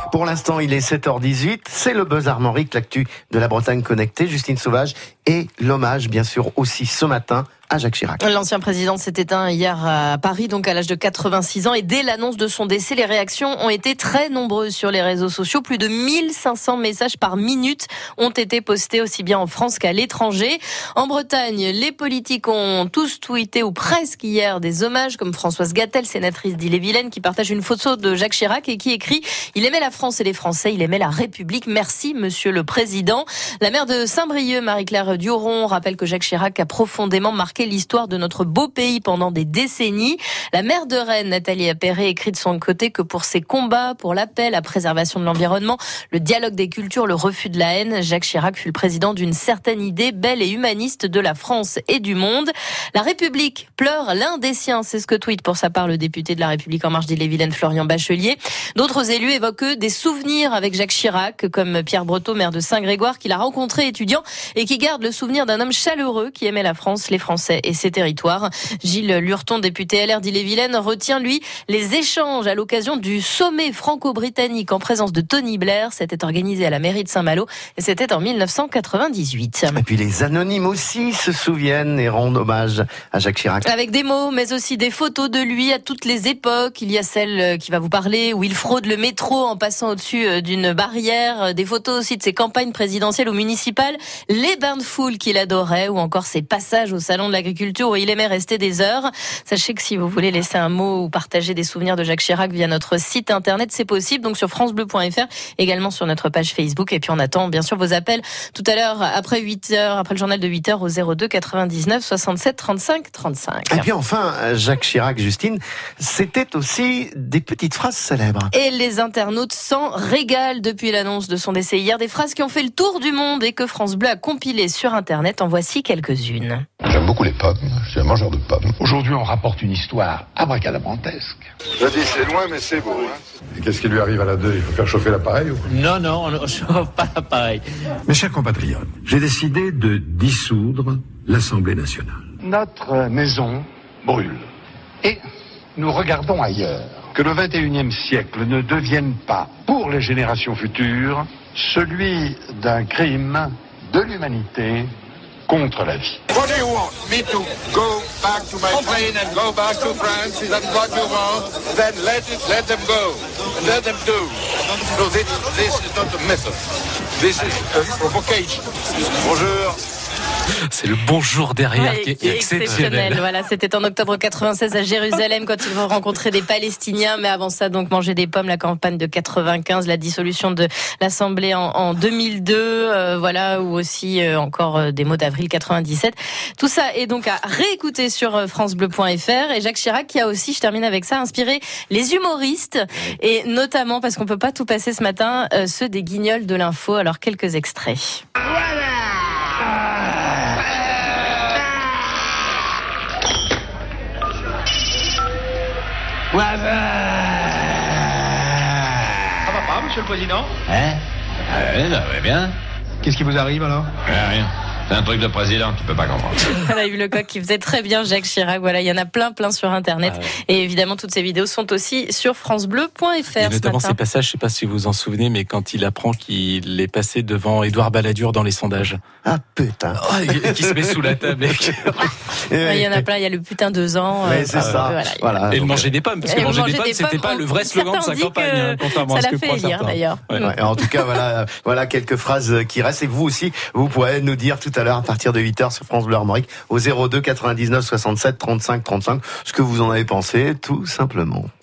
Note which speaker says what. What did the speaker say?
Speaker 1: Pour l'instant, il est 7h18. C'est le Buzz Armorique, l'actu de la Bretagne connectée. Justine Sauvage et l'hommage, bien sûr, aussi ce matin à Jacques Chirac.
Speaker 2: L'ancien président s'est éteint hier à Paris, donc à l'âge de 86 ans. Et dès l'annonce de son décès, les réactions ont été très nombreuses sur les réseaux sociaux. Plus de 1500 messages par minute ont été postés aussi bien en France qu'à l'étranger. En Bretagne, les politiques ont tous tweeté ou presque hier des hommages, comme Françoise Gatel, sénatrice d'Ille-et-Vilaine, qui partage une photo de Jacques Chirac et qui écrit « Il aimait la France et les Français, il aimait la République. Merci, monsieur le président ». La maire de Saint-Brieuc, Marie-Claire Duron, rappelle que Jacques Chirac a profondément marqué l'histoire de notre beau pays pendant des décennies. La maire de Rennes, Nathalie Appéré, écrit de son côté que pour ses combats, pour la paix, la préservation de l'environnement, le dialogue des cultures, le refus de la haine, Jacques Chirac fut le président d'une certaine idée belle et humaniste de la France et du monde. La République pleure l'un des siens, c'est ce que tweet pour sa part le député de la République en marche d'Ille-et-Vilaine, Florian Bachelier. D'autres élus évoquent des souvenirs avec Jacques Chirac, comme Pierre Breteau, maire de Saint-Grégoire, qu'il a rencontré étudiant et qui garde le souvenir d'un homme chaleureux qui aimait la France, les Français et ses territoires. Gilles Lurton, député LR d'Ille-et-Vilaine, retient, lui, les échanges à l'occasion du sommet franco-britannique en présence de Tony Blair. C'était organisé à la mairie de Saint-Malo et c'était en 1998.
Speaker 1: Et puis les anonymes aussi se souviennent et rendent hommage à Jacques Chirac.
Speaker 2: Avec des mots, mais aussi des photos de lui à toutes les époques. Il y a celle qui va vous parler où il fraude le métro en passant au-dessus d'une barrière. Des photos aussi de ses campagnes présidentielles ou municipales, les bains de foule qu'il adorait ou encore ses passages au salon de l'agriculture où il aimait rester des heures. Sachez que si vous voulez laisser un mot ou partager des souvenirs de Jacques Chirac via notre site internet, c'est possible. Donc sur francebleu.fr, également sur notre page Facebook. Et puis on attend bien sûr vos appels tout à l'heure après 8h, après le journal de 8h au 02 99 67 35 35.
Speaker 1: Et puis enfin, Jacques Chirac, Justine, c'était aussi des petites phrases célèbres.
Speaker 2: Et les internautes s'en régalent depuis l'annonce de son décès hier. Des phrases qui ont fait le tour du monde et que France Bleu a compilées sur internet. En voici quelques-unes.
Speaker 3: J'aime beaucoup les pommes, je suis un mangeur de pommes.
Speaker 4: Aujourd'hui, on rapporte une histoire abracadabrantesque.
Speaker 3: Je dis c'est loin mais c'est beau. Et qu'est-ce qui lui arrive à la 2 ? Il faut faire chauffer l'appareil ou quoi ?
Speaker 5: Non, on ne chauffe pas l'appareil.
Speaker 6: Mes chers compatriotes, j'ai décidé de dissoudre l'Assemblée nationale.
Speaker 4: Notre maison brûle. Et nous regardons ailleurs. Que le 21e siècle ne devienne pas, pour les générations futures, celui d'un crime de l'humanité contre la vie.
Speaker 3: What do you want? Me to go back to my plane and go back to France? Is that what you want? Then let them go. Let them do. No, this is not a method. This is a provocation. Bonjour.
Speaker 7: C'est le bonjour derrière qui est exceptionnel.
Speaker 2: Voilà, c'était en octobre 96 à Jérusalem quand ils vont rencontrer des Palestiniens. Mais avant ça, donc manger des pommes, la campagne de 95, la dissolution de l'Assemblée en 2002, voilà, ou aussi encore des mots d'avril 97. Tout ça est donc à réécouter sur francebleu.fr. Et Jacques Chirac qui a aussi, je termine avec ça, inspiré les humoristes et notamment parce qu'on peut pas tout passer ce matin, ceux des Guignols de l'info. Alors quelques extraits.
Speaker 5: Ça va pas, monsieur le président ?
Speaker 8: Ça va bien.
Speaker 5: Qu'est-ce qui vous arrive alors ?
Speaker 8: Rien. C'est un truc de président, tu peux pas comprendre.
Speaker 2: Voilà, Yves Lecoq qui faisait très bien Jacques Chirac. Voilà, il y en a plein sur Internet. Ah ouais. Et évidemment, toutes ces vidéos sont aussi sur francebleu.fr.
Speaker 7: Et notamment ces passages, je sais pas si vous vous en souvenez, mais quand il apprend qu'il est passé devant Édouard Balladur dans les sondages.
Speaker 1: Ah putain.
Speaker 7: Qui se met sous la table.
Speaker 2: Il y en a plein, il y a le putain 2 ans.
Speaker 1: Mais c'est ça. Voilà.
Speaker 7: Et le manger des pommes, parce que manger des pommes, c'était pas le vrai slogan de sa campagne.
Speaker 2: Contrairement à ce que croient certains. Ça l'a fait lire, d'ailleurs.
Speaker 1: Ouais. En tout cas, voilà quelques phrases qui restent. Et vous aussi, vous pourrez nous dire tout à l'heure à partir de 8h sur France Bleu Armorique au 02 99 67 35 35 ce que vous en avez pensé, tout simplement.